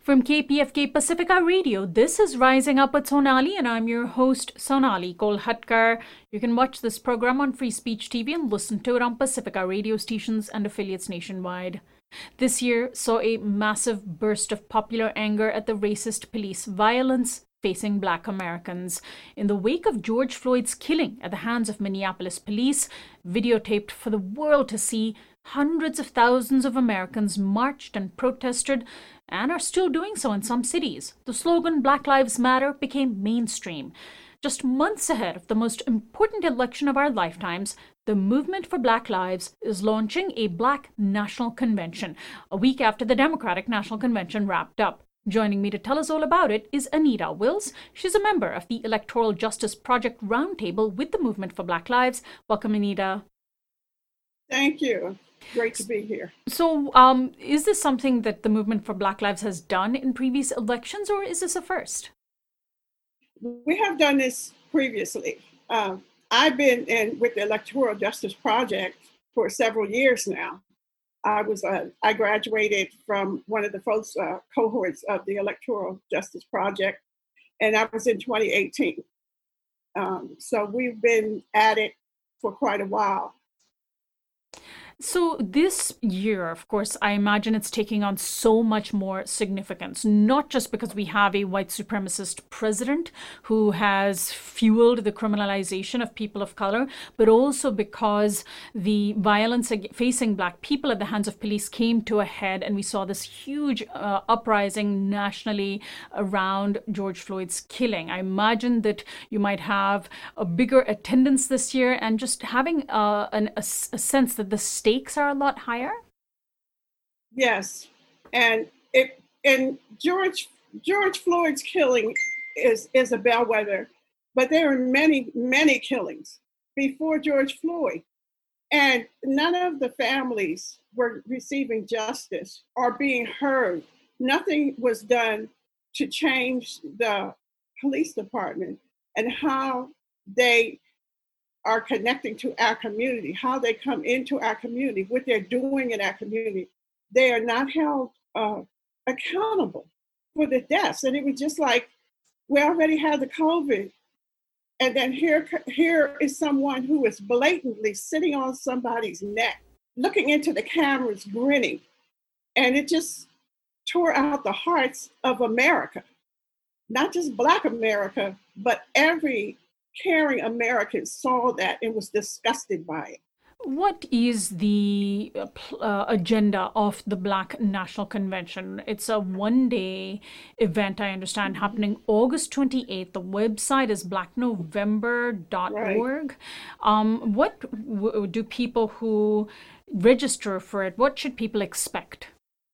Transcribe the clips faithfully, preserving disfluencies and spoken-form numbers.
From K P F K Pacifica Radio, this is Rising Up with Sonali, and I'm your host, Sonali Kolhatkar. You can watch this program on Free Speech T V and listen to it on Pacifica radio stations and affiliates nationwide. This year saw a massive burst of popular anger at the racist police violence facing Black Americans. In the wake of George Floyd's killing at the hands of Minneapolis police, videotaped for the world to see, hundreds of thousands of Americans marched and protested and are still doing so in some cities. The slogan Black Lives Matter became mainstream. Just months ahead of the most important election of our lifetimes, the Movement for Black Lives is launching a Black National Convention, a week after the Democratic National Convention wrapped up. Joining me to tell us all about it is Anita Wills. She's a member of the Electoral Justice Project Roundtable with the Movement for Black Lives. Welcome, Anita. Thank you. Great to be here. So um, is this something that the Movement for Black Lives has done in previous elections, or is this a first? We have done this previously. Um, I've been in with the Electoral Justice Project for several years now. I was uh, I graduated from one of the first uh, cohorts of the Electoral Justice Project, and that was in twenty eighteen. Um, so we've been at it for quite a while. So this year, of course, I imagine it's taking on so much more significance, not just because we have a white supremacist president who has fueled the criminalization of people of color, but also because the violence facing Black people at the hands of police came to a head, and we saw this huge uh, uprising nationally around George Floyd's killing. I imagine that you might have a bigger attendance this year, and just having uh, an, a, a sense that the stakes are a lot higher? Yes, and it and George George Floyd's killing is is a bellwether, but there are many many killings before George Floyd, and none of the families were receiving justice or being heard. Nothing was done to change the police department and how they are connecting to our community, how they come into our community, what they're doing in our community. They are not held uh, accountable for the deaths. And it was just like, we already had the COVID. And then here, here is someone who is blatantly sitting on somebody's neck, looking into the cameras, grinning. And it just tore out the hearts of America, not just Black America, but every caring American saw that and was disgusted by it. What is the uh, agenda of the Black National Convention? It's a one-day event, I understand, happening August twenty-eighth. The website is black november dot org. Right. Um, what w- do people who register for it, what should people expect?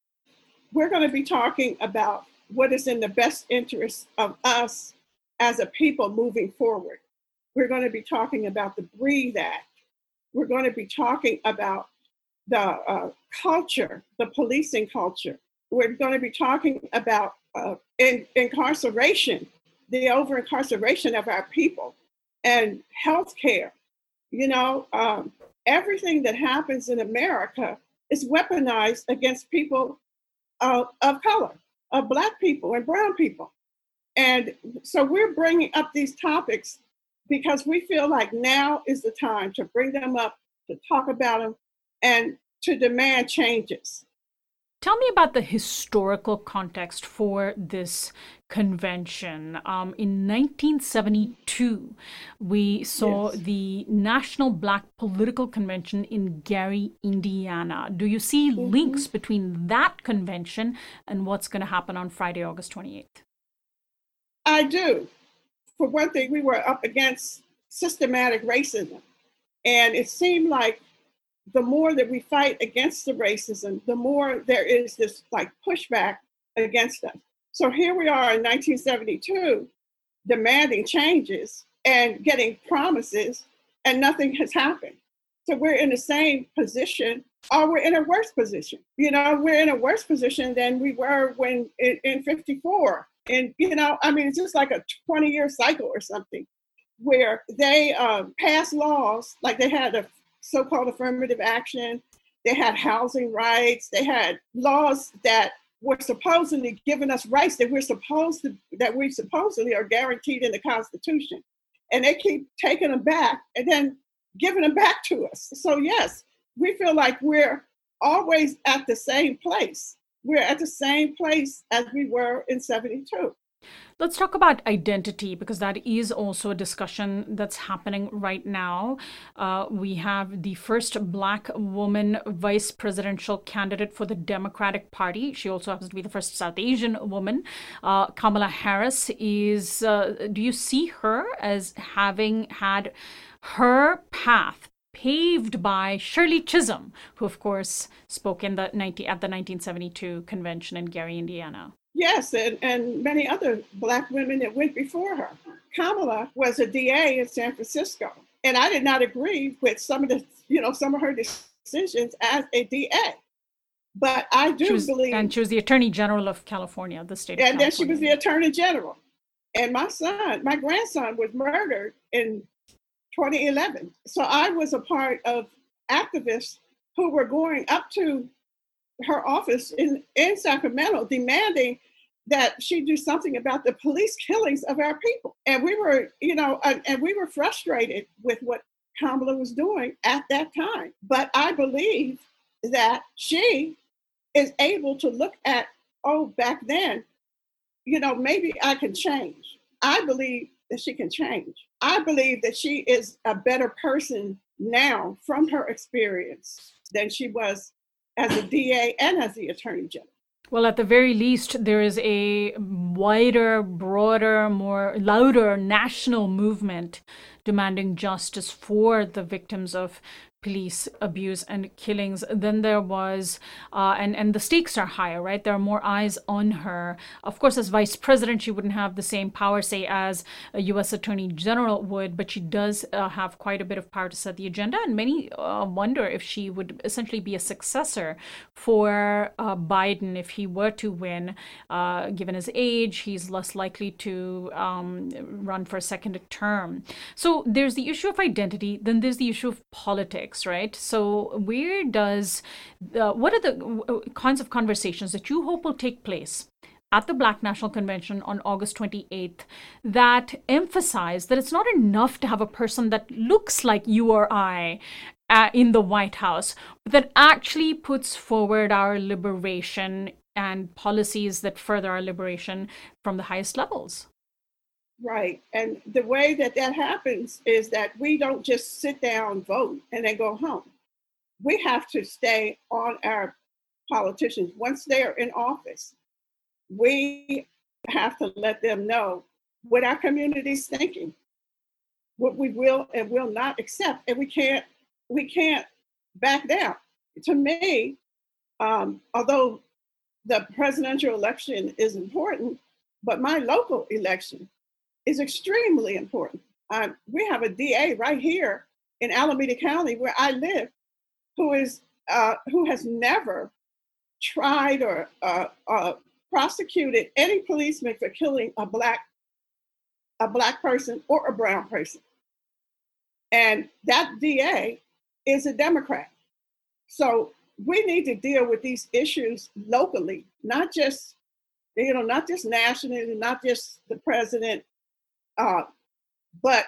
We're going to be talking about what is in the best interest of us as a people moving forward. We're going to be talking about the BREATHE Act. We're going to be talking about the uh, culture, the policing culture. We're going to be talking about uh, in, incarceration, the over-incarceration of our people, and healthcare. You know, um, everything that happens in America is weaponized against people uh, of color, of Black people and brown people. And so we're bringing up these topics because we feel like now is the time to bring them up, to talk about them, and to demand changes. Tell me about the historical context for this convention. Um, in nineteen seventy-two, we saw yes. the National Black Political Convention in Gary, Indiana. Do you see mm-hmm. links between that convention and what's going to happen on Friday, August twenty-eighth? I do. For one thing, we were up against systematic racism. And it seemed like the more that we fight against the racism, the more there is this like pushback against us. So here we are in nineteen seventy-two, demanding changes and getting promises, and nothing has happened. So we're in the same position, or we're in a worse position. You know, we're in a worse position than we were when in, in fifty-four. And, you know, I mean, it's just like a twenty year cycle or something where they um, passed laws, like they had a so-called affirmative action, they had housing rights, they had laws that were supposedly giving us rights that we're supposed to, that we supposedly are guaranteed in the Constitution. And they keep taking them back and then giving them back to us. So yes, we feel like we're always at the same place. We're at the same place as we were in seventy-two. Let's talk about identity, because that is also a discussion that's happening right now. Uh, we have the first Black woman vice presidential candidate for the Democratic Party. She also happens to be the first South Asian woman. Uh, Kamala Harris is, uh, do you see her as having had her path paved by Shirley Chisholm, who, of course, spoke in the ninety, at the nineteen seventy-two convention in Gary, Indiana? Yes, and, and many other Black women that went before her. Kamala was a D A in San Francisco, and I did not agree with some of the, you know, some of her decisions as a D A. But I do was, believe, and she was the Attorney General of California, the state. And of then she was the Attorney General. And my son, my grandson, was murdered in twenty eleven. So I was a part of activists who were going up to her office in, in Sacramento demanding that she do something about the police killings of our people. And we were, you know, and, and we were frustrated with what Kamala was doing at that time. But I believe that she is able to look at, oh, back then, you know, maybe I can change. I believe that she can change. I believe that she is a better person now from her experience than she was as a D A and as the Attorney General. Well, at the very least, there is a wider, broader, more louder national movement demanding justice for the victims of police abuse and killings than there was, uh, and, and the stakes are higher, right? There are more eyes on her. Of course, as vice president, she wouldn't have the same power, say, as a U S Attorney General would, but she does uh, have quite a bit of power to set the agenda. And many uh, wonder if she would essentially be a successor for uh, Biden if he were to win. Uh, given his age, he's less likely to um, run for a second term. So there's the issue of identity, then there's the issue of politics. Right? So where does, uh, what are the uh, kinds of conversations that you hope will take place at the Black National Convention on August twenty-eighth that emphasize that it's not enough to have a person that looks like you or I uh, in the White House, but that actually puts forward our liberation and policies that further our liberation from the highest levels? Right. And the way that that happens is that we don't just sit down, vote, and then go home. We have to stay on our politicians. Once they are in office, we have to let them know what our community is thinking, what we will and will not accept. And we can't, we can't back down. To me, um, although the presidential election is important, but my local election is extremely important. Uh, we have a D A right here in Alameda County, where I live, who is uh, who has never tried or uh, uh, prosecuted any policeman for killing a black a black person or a brown person, and that D A is a Democrat. So we need to deal with these issues locally, not just you know, not just nationally, not just the president. Uh, but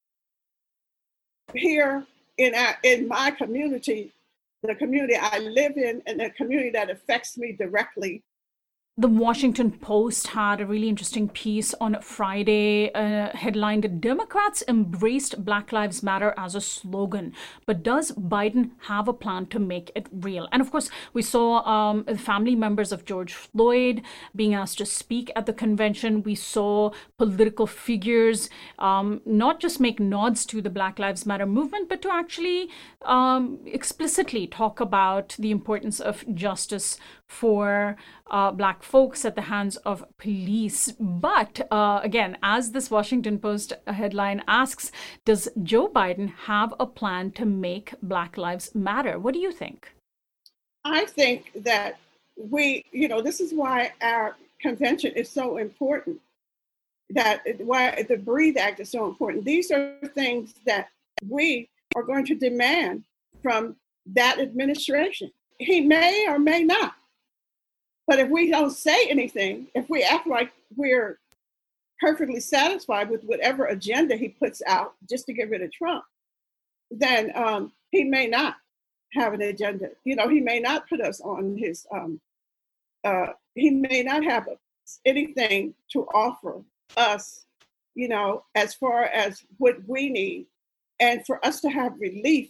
here in our, in my community, the community I live in, and the community that affects me directly. The Washington Post had a really interesting piece on Friday, uh, headlined, "Democrats embraced Black Lives Matter as a slogan, but does Biden have a plan to make it real?" And of course, we saw um, family members of George Floyd being asked to speak at the convention. We saw political figures um, not just make nods to the Black Lives Matter movement, but to actually um, explicitly talk about the importance of justice for uh, Black folks at the hands of police. But uh, again, as this Washington Post headline asks, does Joe Biden have a plan to make Black Lives Matter? What do you think? I think that we, you know, this is why our convention is so important, that why the BREATHE Act is so important. These are things that we are going to demand from that administration. He may or may not But if we don't say anything, if we act like we're perfectly satisfied with whatever agenda he puts out just to get rid of Trump, then um, he may not have an agenda. You know, he may not put us on his, um, uh, he may not have anything to offer us, you know, as far as what we need. And for us to have relief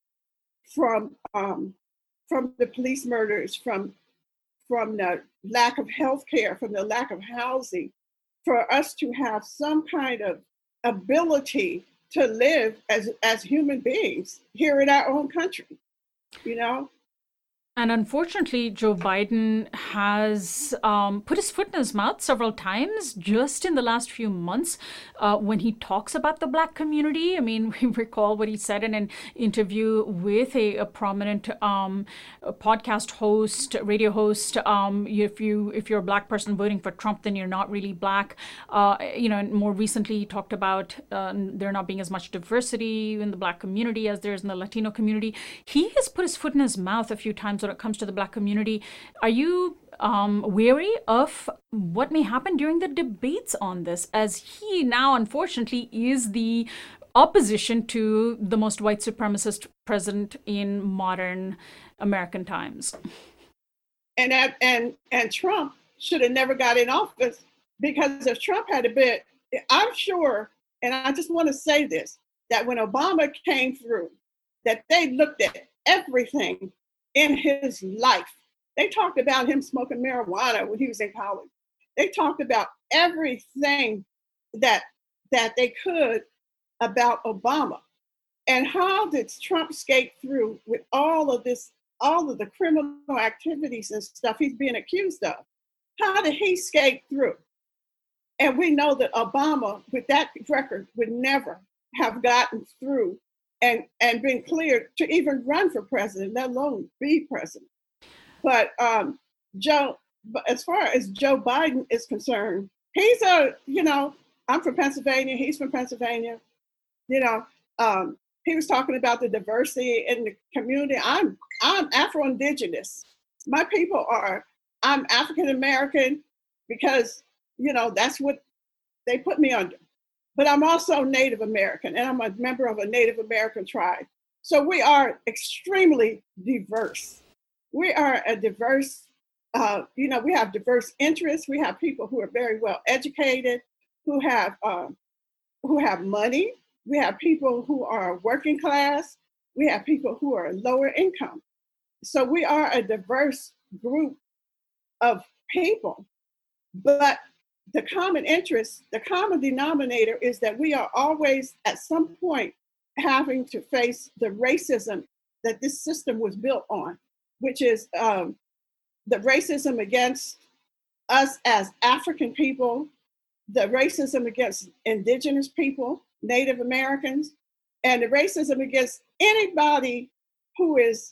from um, from the police murders, from from the lack of health care, from the lack of housing, for us to have some kind of ability to live as, as human beings here in our own country, you know? And unfortunately, Joe Biden has um, put his foot in his mouth several times just in the last few months uh, when he talks about the Black community. I mean, we recall what he said in an interview with a, a prominent um, a podcast host, radio host. Um, if you if you're a Black person voting for Trump, then you're not really Black. Uh, you know, and more recently, he talked about uh, there not being as much diversity in the Black community as there is in the Latino community. He has put his foot in his mouth a few times when it comes to the Black community. Are you um, wary of what may happen during the debates on this, as he now, unfortunately, is the opposition to the most white supremacist president in modern American times? And that, and and Trump should have never got in office, because if Trump had been, I'm sure, and I just want to say this, that when Obama came through, that they looked at everything in his life. They talked about him smoking marijuana when he was in college. They talked about everything that that they could about Obama. And how did Trump skate through with all of this, all of the criminal activities and stuff he's being accused of? How did he skate through? And we know that Obama, with that record, would never have gotten through and, and been cleared to even run for president, let alone be president. But um, Joe, as far as Joe Biden is concerned, he's a, you know, I'm from Pennsylvania, he's from Pennsylvania, you know, um, he was talking about the diversity in the community. I'm, I'm Afro-Indigenous. My people are, I'm African-American because, you know, that's what they put me under. But I'm also Native American, and I'm a member of a Native American tribe. So we are extremely diverse. We are a diverse, uh, you know, we have diverse interests. We have people who are very well educated, who have, um, who have money. We have people who are working class. We have people who are lower income. So we are a diverse group of people. But the common interest, the common denominator is that we are always at some point having to face the racism that this system was built on, which is um, the racism against us as African people, the racism against indigenous people, Native Americans, and the racism against anybody who is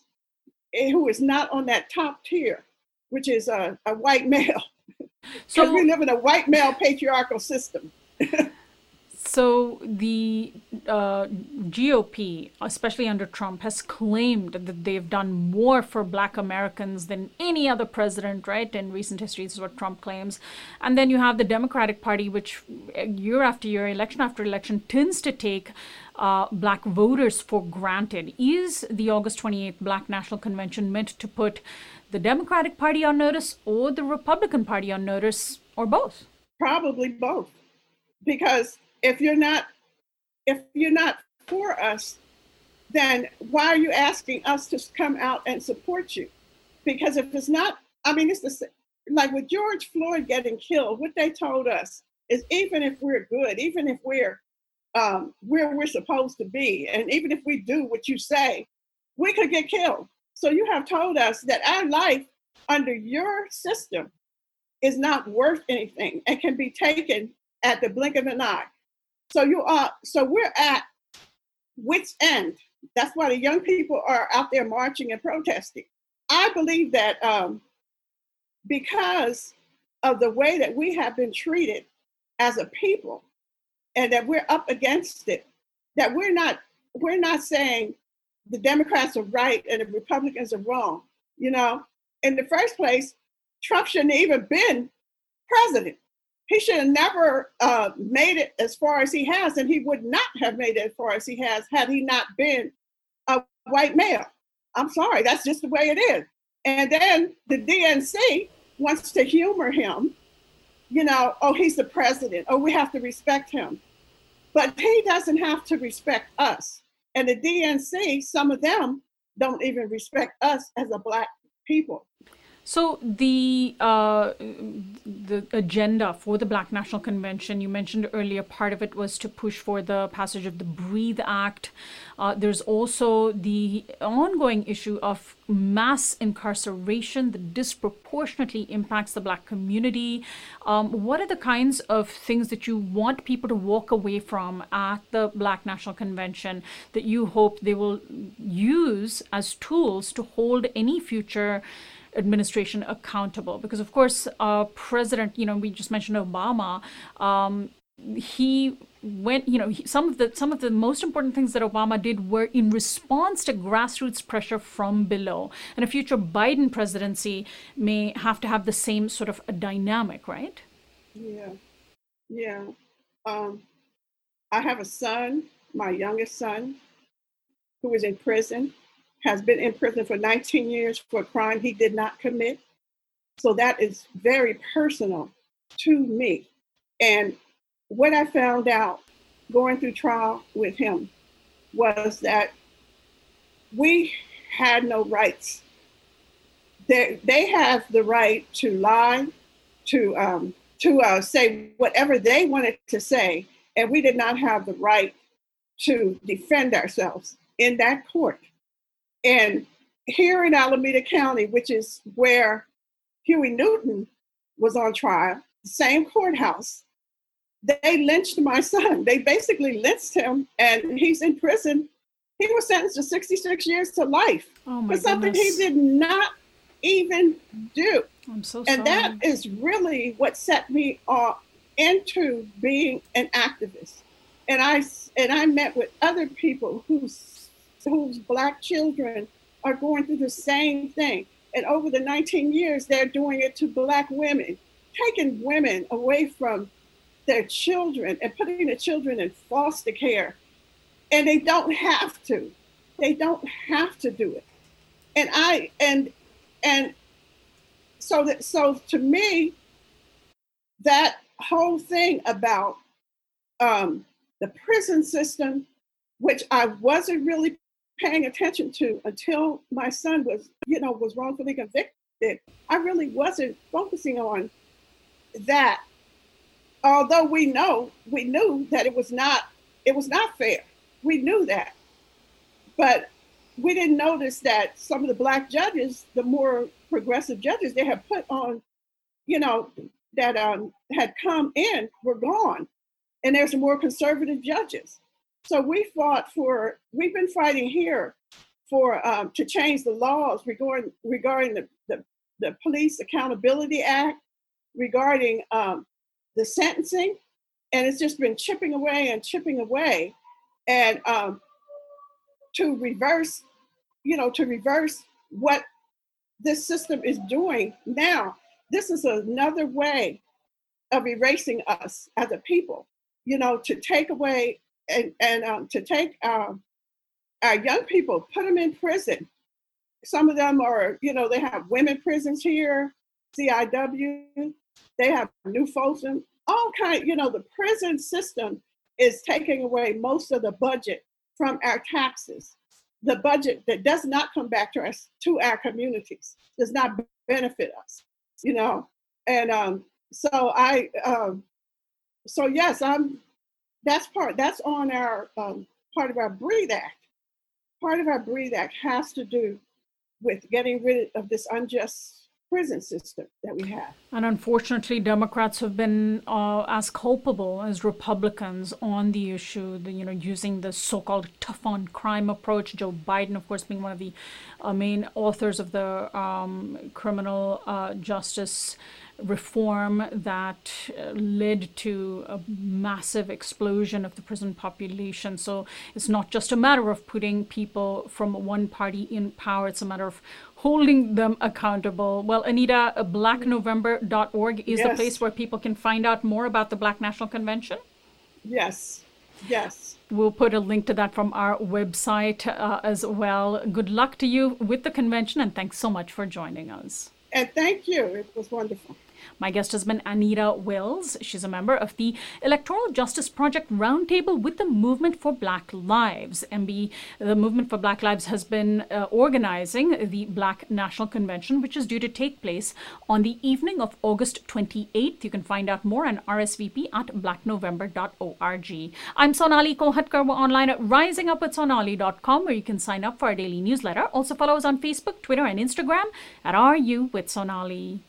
who is not on that top tier, which is a, a white male. Because so, we live in a white male patriarchal system. So the uh, G O P, especially under Trump, has claimed that they've done more for Black Americans than any other president, right? In recent history, this is what Trump claims. And then you have the Democratic Party, which year after year, election after election, tends to take uh, Black voters for granted. Is the August twenty-eighth Black National Convention meant to put the Democratic Party on notice or the Republican Party on notice, or both? Probably both. Because if you're not, if you're not for us, then why are you asking us to come out and support you? Because if it's not, I mean, it's the like with George Floyd getting killed. What they told us is, even if we're good, even if we're um, where we're supposed to be, and even if we do what you say, we could get killed. So you have told us that our life under your system is not worth anything and can be taken at the blink of an eye. So you are, so we're at wit's end. That's why the young people are out there marching and protesting. I believe that um, because of the way that we have been treated as a people, and that we're up against it, that we're not, we're not saying the Democrats are right and the Republicans are wrong. You know, in the first place, Trump shouldn't even been president. He should have never uh, made it as far as he has, and he would not have made it as far as he has had he not been a white male. I'm sorry, that's just the way it is. And then the D N C wants to humor him, you know, oh, he's the president, oh, we have to respect him. But he doesn't have to respect us. And the D N C, some of them don't even respect us as a Black people. So the uh, the agenda for the Black National Convention, you mentioned earlier, part of it was to push for the passage of the BREATHE Act. Uh, there's also the ongoing issue of mass incarceration that disproportionately impacts the Black community. Um, what are the kinds of things that you want people to walk away from at the Black National Convention that you hope they will use as tools to hold any future administration accountable? Because of course, uh, President, you know, we just mentioned Obama. Um, he went, you know, he, some of the some of the most important things that Obama did were in response to grassroots pressure from below. And a future Biden presidency may have to have the same sort of a dynamic, right? Yeah, yeah. Um, I have a son, my youngest son, who is in prison. Has been in prison for nineteen years for a crime he did not commit. So that is very personal to me. And what I found out going through trial with him was that we had no rights. They, they have the right to lie, to, um, to uh, say whatever they wanted to say, and we did not have the right to defend ourselves in that court. And here in Alameda County, which is where Huey Newton was on trial, the same courthouse, they lynched my son. They basically lynched him, and he's in prison. He was sentenced to sixty-six years to life oh my for something goodness. he did not even do. I'm so and sorry. That is really what set me off into being an activist. And I and I met with other people whose whose Black children are going through the same thing. And over the nineteen years, they're doing it to Black women, taking women away from their children and putting the children in foster care. And they don't have to. They don't have to do it. And I and and so that so to me, that whole thing about um, the prison system, which I wasn't really paying attention to until my son was, you know, was wrongfully convicted. I really wasn't focusing on that. Although we know, we knew that it was not, it was not fair. We knew that. But we didn't notice that some of the Black judges, the more progressive judges they had put on, you know, that um, had come in were gone. And there's more conservative judges. So we fought for, we've been fighting here for, um, to change the laws regarding, regarding the, the, the Police Accountability Act, regarding um, the sentencing. And it's just been chipping away and chipping away. And um, to reverse, you know, to reverse what this system is doing now, this is another way of erasing us as a people, you know, to take away and, and um, to take um, our young people, put them in prison. Some of them are, you know, they have women prisons here, C I W, they have New Folsom, all kind, you know, the prison system is taking away most of the budget from our taxes. The budget that does not come back to us, to our communities, does not benefit us, you know? And um, so I, um, so yes, I'm, that's part, that's on our, um, part of our BREATHE Act. Part of our BREATHE Act has to do with getting rid of this unjust prison system that we have. And unfortunately, Democrats have been uh, as culpable as Republicans on the issue, the, you know, using the so-called tough on crime approach. Joe Biden, of course, being one of the uh, main authors of the um, criminal uh, justice reform that uh, led to a massive explosion of the prison population. So it's not just a matter of putting people from one party in power, it's a matter of holding them accountable. Well, Anita, black november dot org is Yes. the place where people can find out more about the Black National Convention. Yes, yes. We'll put a link to that from our website uh, as well. Good luck to you with the convention, and thanks so much for joining us. And thank you. It was wonderful. My guest has been Anita Wells. She's a member of the Electoral Justice Project Roundtable with the Movement for Black Lives. M B, the Movement for Black Lives has been uh, organizing the Black National Convention, which is due to take place on the evening of August twenty-eighth. You can find out more on R S V P at black november dot org. I'm Sonali Kolhatkar. We're online at rising up with sonali dot com, where you can sign up for our daily newsletter. Also follow us on Facebook, Twitter, and Instagram at R U with Sonali.